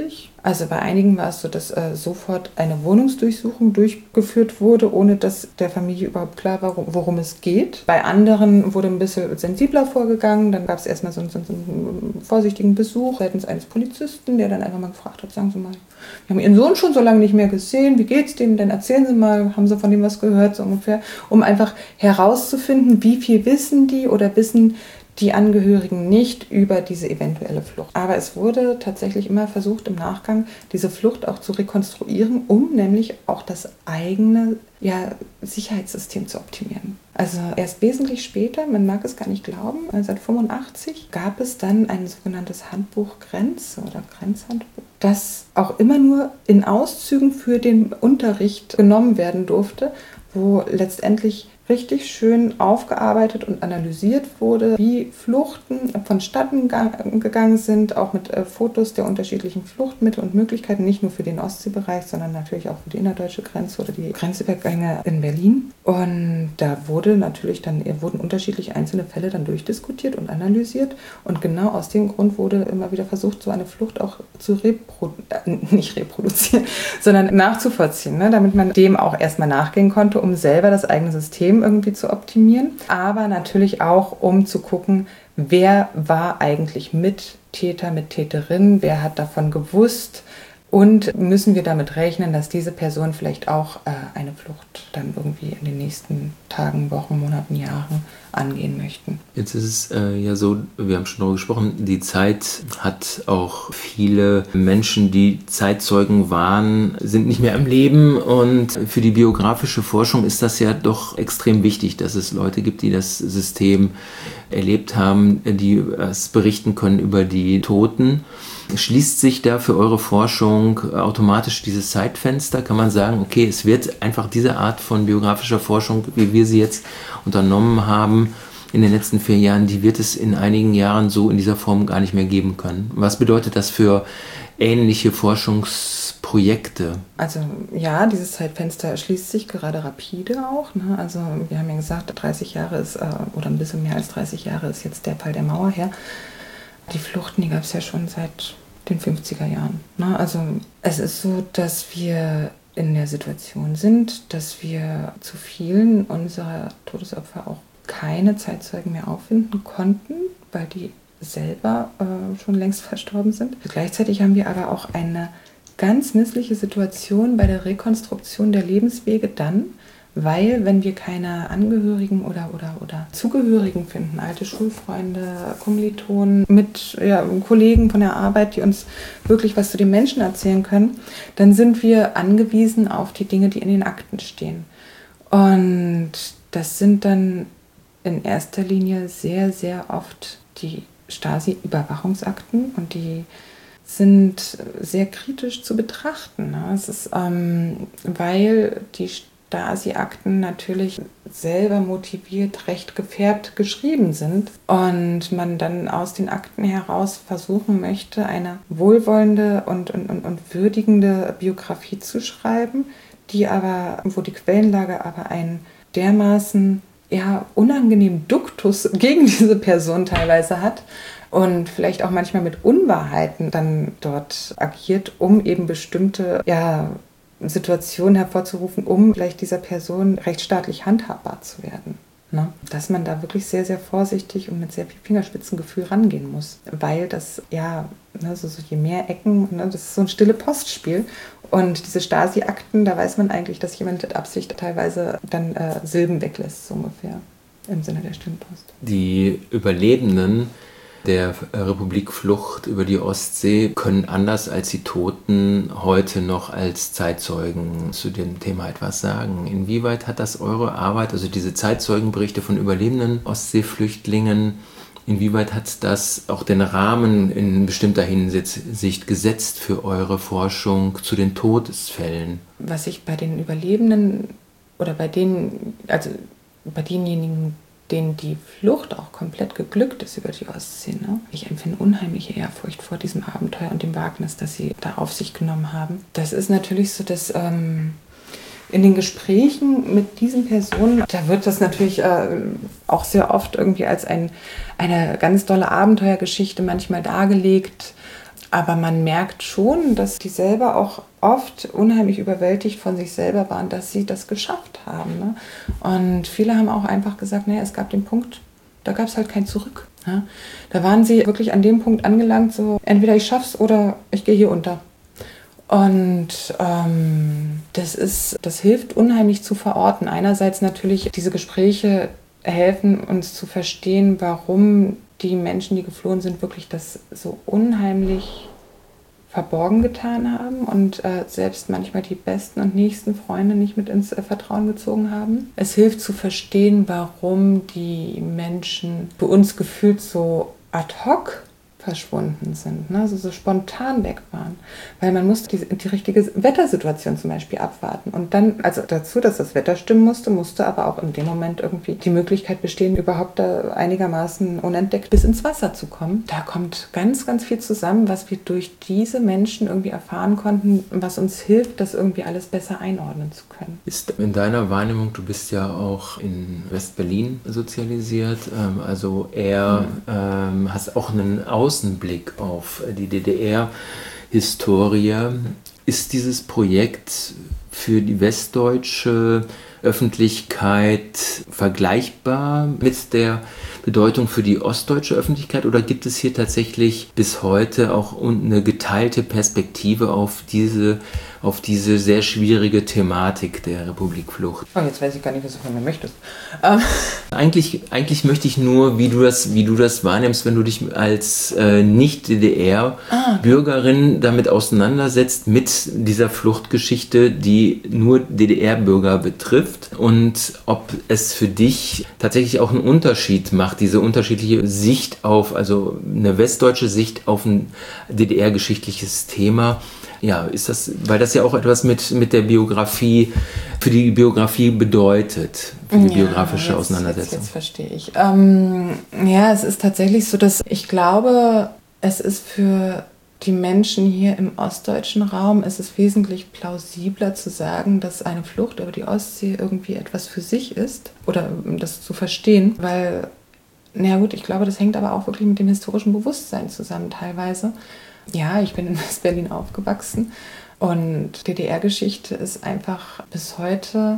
Also bei einigen war es so, dass äh, sofort eine Wohnungsdurchsuchung durchgeführt wurde, ohne dass der Familie überhaupt klar war, worum es geht. Bei anderen wurde ein bisschen sensibler vorgegangen. Dann gab es erstmal so einen, so einen vorsichtigen Besuch seitens eines Polizisten, der dann einfach mal gefragt hat, sagen Sie mal, wir haben Ihren Sohn schon so lange nicht mehr gesehen, wie geht's dem denn? Erzählen Sie mal, haben Sie von dem was gehört, so ungefähr, um einfach herauszufinden, wie viel wissen die oder wissen die Angehörigen nicht über diese eventuelle Flucht. Aber es wurde tatsächlich immer versucht, im Nachgang diese Flucht auch zu rekonstruieren, um nämlich auch das eigene ja, Sicherheitssystem zu optimieren. Also erst wesentlich später, man mag es gar nicht glauben, neunzehnhundertfünfundachtzig gab es dann ein sogenanntes Handbuch Grenze oder Grenzhandbuch, das auch immer nur in Auszügen für den Unterricht genommen werden durfte, wo letztendlich richtig schön aufgearbeitet und analysiert wurde, wie Fluchten vonstatten gegangen sind, auch mit äh, Fotos der unterschiedlichen Fluchtmittel und Möglichkeiten, nicht nur für den Ostseebereich, sondern natürlich auch für die innerdeutsche Grenze oder die Grenzübergänge in Berlin. Und da wurde natürlich dann, wurden unterschiedliche einzelne Fälle dann durchdiskutiert und analysiert. Und genau aus dem Grund wurde immer wieder versucht, so eine Flucht auch zu reproduzieren, äh, nicht reproduzieren, sondern nachzuvollziehen, ne? Damit man dem auch erstmal nachgehen konnte, um selber das eigene System irgendwie zu optimieren, aber natürlich auch, um zu gucken, wer war eigentlich Mittäter, Mittäterin, wer hat davon gewusst und müssen wir damit rechnen, dass diese Person vielleicht auch äh, eine Flucht dann irgendwie in den nächsten Tagen, Wochen, Monaten, Jahren angehen möchten. Jetzt ist es äh, ja so, wir haben schon darüber gesprochen, die Zeit hat auch viele Menschen, die Zeitzeugen waren, sind nicht mehr am Leben, und für die biografische Forschung ist das ja doch extrem wichtig, dass es Leute gibt, die das System erlebt haben, die es berichten können über die Toten. Schließt sich da für eure Forschung automatisch dieses Zeitfenster? Kann man sagen, okay, es wird einfach diese Art von biografischer Forschung, wie wir sie jetzt unternommen haben in den letzten vier Jahren, die wird es in einigen Jahren so in dieser Form gar nicht mehr geben können. Was bedeutet das für ähnliche Forschungsprojekte? Also ja, dieses Zeitfenster schließt sich gerade rapide auch. Ne? Also wir haben ja gesagt, dreißig Jahre ist, äh, oder ein bisschen mehr als dreißig Jahre ist jetzt der Fall der Mauer her. Die Fluchten, die gab es ja schon seit den fünfziger Jahren. Ne? Also es ist so, dass wir in der Situation sind, dass wir zu vielen unserer Todesopfer auch keine Zeitzeugen mehr auffinden konnten, weil die selber äh, schon längst verstorben sind. Gleichzeitig haben wir aber auch eine ganz missliche Situation bei der Rekonstruktion der Lebenswege dann, weil, wenn wir keine Angehörigen oder, oder, oder Zugehörigen finden, alte Schulfreunde, Kommilitonen, mit ja, Kollegen von der Arbeit, die uns wirklich was zu den Menschen erzählen können, dann sind wir angewiesen auf die Dinge, die in den Akten stehen. Und das sind dann in erster Linie sehr, sehr oft die Stasi-Überwachungsakten, und die sind sehr kritisch zu betrachten. Ne? Es ist, ähm, weil die Stasi-Akten natürlich selber motiviert, recht gefärbt geschrieben sind und man dann aus den Akten heraus versuchen möchte, eine wohlwollende und, und, und würdigende Biografie zu schreiben, die aber, wo die Quellenlage aber einen dermaßen ja, unangenehmen Duktus gegen diese Person teilweise hat und vielleicht auch manchmal mit Unwahrheiten dann dort agiert, um eben bestimmte ja, Situationen hervorzurufen, um vielleicht dieser Person rechtsstaatlich handhabbar zu werden. Ne? Dass man da wirklich sehr, sehr vorsichtig und mit sehr viel Fingerspitzengefühl rangehen muss. Weil das, ja, ne, so, so je mehr Ecken, ne, das ist so ein stille Postspiel. Und diese Stasi-Akten, da weiß man eigentlich, dass jemand mit Absicht teilweise dann äh, Silben weglässt, so ungefähr, im Sinne der Stimmenpost. Die Überlebenden der Republikflucht über die Ostsee können anders als die Toten heute noch als Zeitzeugen zu dem Thema etwas sagen. Inwieweit hat das eure Arbeit, also diese Zeitzeugenberichte von überlebenden Ostseeflüchtlingen, inwieweit hat das auch den Rahmen in bestimmter Hinsicht gesetzt für eure Forschung zu den Todesfällen? Was ich bei den Überlebenden oder bei denen, also bei denjenigen, denen die Flucht auch komplett geglückt ist über die Ostsee. Ne? Ich empfinde unheimliche Ehrfurcht vor diesem Abenteuer und dem Wagnis, das sie da auf sich genommen haben. Das ist natürlich so, dass ähm, in den Gesprächen mit diesen Personen, da wird das natürlich äh, auch sehr oft irgendwie als ein, eine ganz tolle Abenteuergeschichte manchmal dargelegt. Aber man merkt schon, dass die selber auch oft unheimlich überwältigt von sich selber waren, dass sie das geschafft haben. Ne? Und viele haben auch einfach gesagt, naja, es gab den Punkt, da gab es halt kein Zurück. Ja? Da waren sie wirklich an dem Punkt angelangt, so entweder ich schaff's oder ich gehe hier unter. Und ähm, das ist, das hilft unheimlich zu verorten. Einerseits natürlich, diese Gespräche helfen uns zu verstehen, warum die Menschen, die geflohen sind, wirklich das so unheimlich verborgen getan haben und äh, selbst manchmal die besten und nächsten Freunde nicht mit ins äh, Vertrauen gezogen haben. Es hilft zu verstehen, warum die Menschen für uns gefühlt so ad hoc verschwunden sind, ne? Also so spontan weg waren. Weil man musste die, die richtige Wettersituation zum Beispiel abwarten. Und dann, also dazu, dass das Wetter stimmen musste, musste aber auch in dem Moment irgendwie die Möglichkeit bestehen, überhaupt da einigermaßen unentdeckt bis ins Wasser zu kommen. Da kommt ganz, ganz viel zusammen, was wir durch diese Menschen irgendwie erfahren konnten, was uns hilft, das irgendwie alles besser einordnen zu können. Ist in deiner Wahrnehmung, du bist ja auch in West-Berlin sozialisiert, ähm, also eher mhm. ähm, hast auch einen Aus Außenblick auf die D D R-Historie. Ist dieses Projekt für die westdeutsche Öffentlichkeit vergleichbar mit der Bedeutung für die ostdeutsche Öffentlichkeit oder gibt es hier tatsächlich bis heute auch eine geteilte Perspektive auf diese, auf diese sehr schwierige Thematik der Republikflucht? Oh, jetzt weiß ich gar nicht, was du von mir möchtest. Ähm. Eigentlich, eigentlich möchte ich nur, wie du das, wie du das wahrnimmst, wenn du dich als äh, Nicht-D D R-Bürgerin damit auseinandersetzt mit dieser Fluchtgeschichte, die nur D D R-Bürger betrifft und ob es für dich tatsächlich auch einen Unterschied macht, diese unterschiedliche Sicht auf, also eine westdeutsche Sicht auf ein D D R-geschichtliches Thema. Ja, ist das, weil das ja auch etwas mit, mit der Biografie, für die Biografie bedeutet, für die ja, biografische jetzt, Auseinandersetzung. Jetzt, jetzt verstehe ich. Ähm, ja, es ist tatsächlich so, dass ich glaube, es ist für die Menschen hier im ostdeutschen Raum, es ist wesentlich plausibler zu sagen, dass eine Flucht über die Ostsee irgendwie etwas für sich ist oder das zu verstehen, weil, na gut, ich glaube, das hängt aber auch wirklich mit dem historischen Bewusstsein zusammen teilweise. Ja, ich bin in West-Berlin aufgewachsen und D D R-Geschichte ist einfach bis heute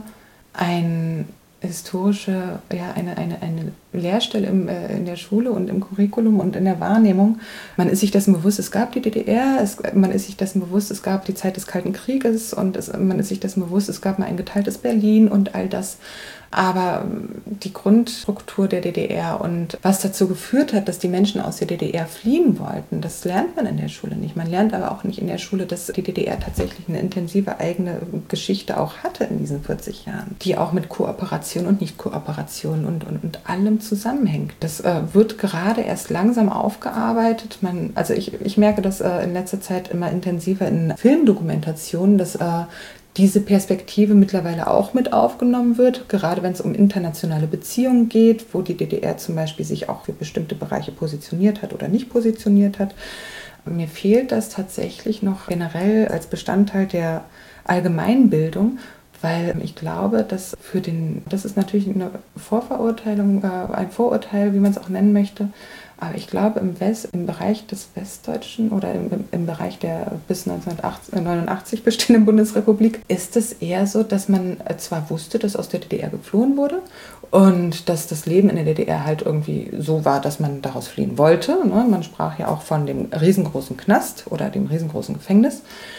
ein historische, ja, eine, eine, eine Lehrstelle im, äh, in der Schule und im Curriculum und in der Wahrnehmung. Man ist sich dessen bewusst, es gab die D D R, es, man ist sich dessen bewusst, es gab die Zeit des Kalten Krieges und es, man ist sich dessen bewusst, es gab mal ein geteiltes Berlin und all das. Aber die Grundstruktur der D D R und was dazu geführt hat, dass die Menschen aus der D D R fliehen wollten, das lernt man in der Schule nicht. Man lernt aber auch nicht in der Schule, dass die D D R tatsächlich eine intensive eigene Geschichte auch hatte in diesen vierzig Jahren, die auch mit Kooperation und Nicht-Kooperation und, und, und allem zusammenhängt. Das äh, wird gerade erst langsam aufgearbeitet. Man, also ich, ich merke das äh, in letzter Zeit immer intensiver in Filmdokumentationen, dass äh, diese Perspektive mittlerweile auch mit aufgenommen wird, gerade wenn es um internationale Beziehungen geht, wo die D D R zum Beispiel sich auch für bestimmte Bereiche positioniert hat oder nicht positioniert hat. Mir fehlt das tatsächlich noch generell als Bestandteil der Allgemeinbildung, weil ich glaube, dass für den, das ist natürlich eine Vorverurteilung, ein Vorurteil, wie man es auch nennen möchte, aber ich glaube, im, West, im Bereich des Westdeutschen oder im, im Bereich der bis neunzehnhundertneunundachtzig bestehenden Bundesrepublik ist es eher so, dass man zwar wusste, dass aus der D D R geflohen wurde und dass das Leben in der D D R halt irgendwie so war, dass man daraus fliehen wollte. Ne? Man sprach ja auch von dem riesengroßen Knast oder dem riesengroßen Gefängnis.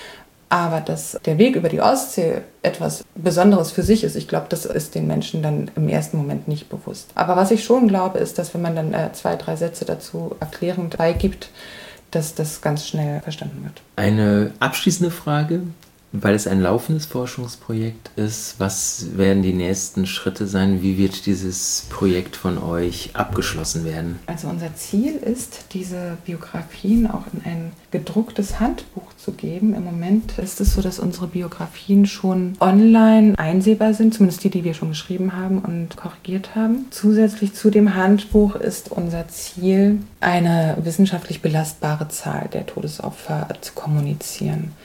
Aber dass der Weg über die Ostsee etwas Besonderes für sich ist, ich glaube, das ist den Menschen dann im ersten Moment nicht bewusst. Aber was ich schon glaube, ist, dass wenn man dann äh, zwei, drei Sätze dazu erklärend beigibt, dass das ganz schnell verstanden wird. Eine abschließende Frage, weil es ein laufendes Forschungsprojekt ist. Was werden die nächsten Schritte sein? Wie wird dieses Projekt von euch abgeschlossen werden? Also unser Ziel ist, diese Biografien auch in ein gedrucktes Handbuch zu geben. Im Moment ist es so, dass unsere Biografien schon online einsehbar sind, zumindest die, die wir schon geschrieben haben und korrigiert haben. Zusätzlich zu dem Handbuch ist unser Ziel, eine wissenschaftlich belastbare Zahl der Todesopfer zu kommunizieren.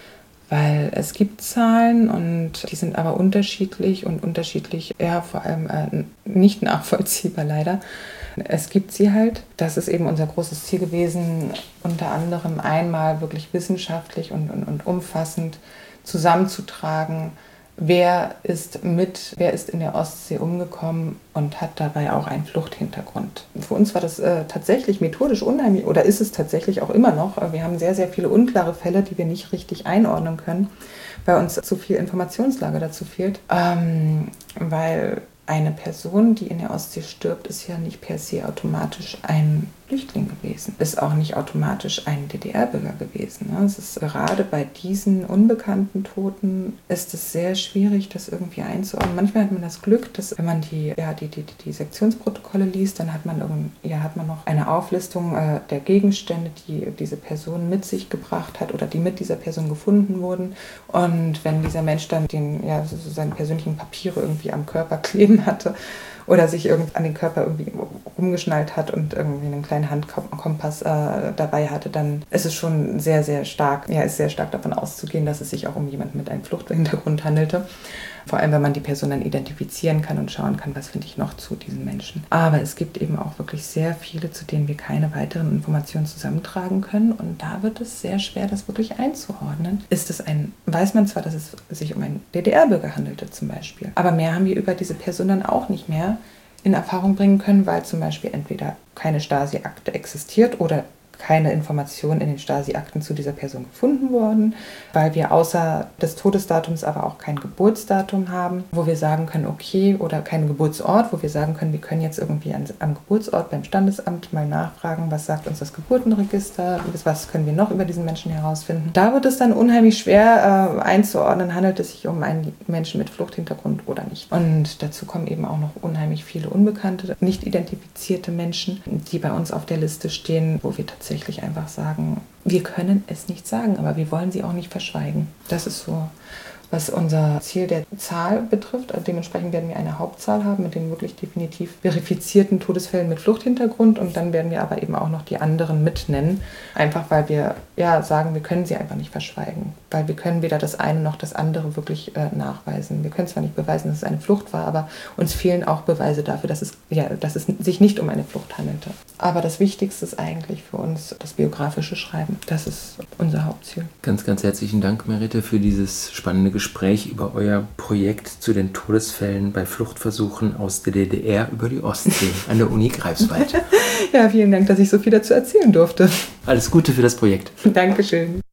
weil es gibt Zahlen und die sind aber unterschiedlich und unterschiedlich, ja, vor allem äh, nicht nachvollziehbar leider. Es gibt sie halt. Das ist eben unser großes Ziel gewesen, unter anderem einmal wirklich wissenschaftlich und, und, und umfassend zusammenzutragen, wer ist mit, wer ist in der Ostsee umgekommen und hat dabei auch einen Fluchthintergrund. Für uns war das äh, tatsächlich methodisch unheimlich, oder ist es tatsächlich auch immer noch. Wir haben sehr, sehr viele unklare Fälle, die wir nicht richtig einordnen können, weil uns zu viel Informationslage dazu fehlt. Ähm, weil eine Person, die in der Ostsee stirbt, ist ja nicht per se automatisch ein Flüchtling gewesen, ist auch nicht automatisch ein D D R-Bürger gewesen. Es ist gerade bei diesen unbekannten Toten ist es sehr schwierig, das irgendwie einzuordnen. Manchmal hat man das Glück, dass wenn man die, ja, die, die, die Sektionsprotokolle liest, dann hat man, irgend, ja, hat man noch eine Auflistung äh, der Gegenstände, die diese Person mit sich gebracht hat oder die mit dieser Person gefunden wurden. Und wenn dieser Mensch dann den, ja, so seine persönlichen Papiere irgendwie am Körper kleben hatte, oder sich irgendwie an den Körper irgendwie rumgeschnallt hat und irgendwie einen kleinen Handkompass äh, dabei hatte, dann ist es schon sehr, sehr stark, ja, ist sehr stark davon auszugehen, dass es sich auch um jemanden mit einem Fluchthintergrund handelte. Vor allem, wenn man die Person dann identifizieren kann und schauen kann, was finde ich noch zu diesen Menschen. Aber es gibt eben auch wirklich sehr viele, zu denen wir keine weiteren Informationen zusammentragen können. Und da wird es sehr schwer, das wirklich einzuordnen. Ist es ein, weiß man zwar, dass es sich um einen D D R-Bürger handelte zum Beispiel, aber mehr haben wir über diese Person dann auch nicht mehr in Erfahrung bringen können, weil zum Beispiel entweder keine Stasi-Akte existiert oder keine Informationen in den Stasi-Akten zu dieser Person gefunden wurden, weil wir außer des Todesdatums aber auch kein Geburtsdatum haben, wo wir sagen können, okay, oder keinen Geburtsort, wo wir sagen können, wir können jetzt irgendwie an, am Geburtsort beim Standesamt mal nachfragen, was sagt uns das Geburtenregister, was können wir noch über diesen Menschen herausfinden. Da wird es dann unheimlich schwer äh, einzuordnen, handelt es sich um einen Menschen mit Fluchthintergrund oder nicht. Und dazu kommen eben auch noch unheimlich viele unbekannte, nicht identifizierte Menschen, die bei uns auf der Liste stehen, wo wir tatsächlich tatsächlich einfach sagen, wir können es nicht sagen, aber wir wollen sie auch nicht verschweigen. Das ist so, was unser Ziel der Zahl betrifft. Also dementsprechend werden wir eine Hauptzahl haben mit den wirklich definitiv verifizierten Todesfällen mit Fluchthintergrund und dann werden wir aber eben auch noch die anderen mitnennen, einfach weil wir ja sagen, wir können sie einfach nicht verschweigen, weil wir können weder das eine noch das andere wirklich äh, nachweisen. Wir können zwar nicht beweisen, dass es eine Flucht war, aber uns fehlen auch Beweise dafür, dass es, ja, dass es sich nicht um eine Flucht handelte. Aber das Wichtigste ist eigentlich für uns das biografische Schreiben. Das ist unser Hauptziel. Ganz, ganz herzlichen Dank, Merete, für dieses spannende Gespräch über euer Projekt zu den Todesfällen bei Fluchtversuchen aus der D D R über die Ostsee an der Uni Greifswald. Ja, vielen Dank, dass ich so viel dazu erzählen durfte. Alles Gute für das Projekt. Dankeschön.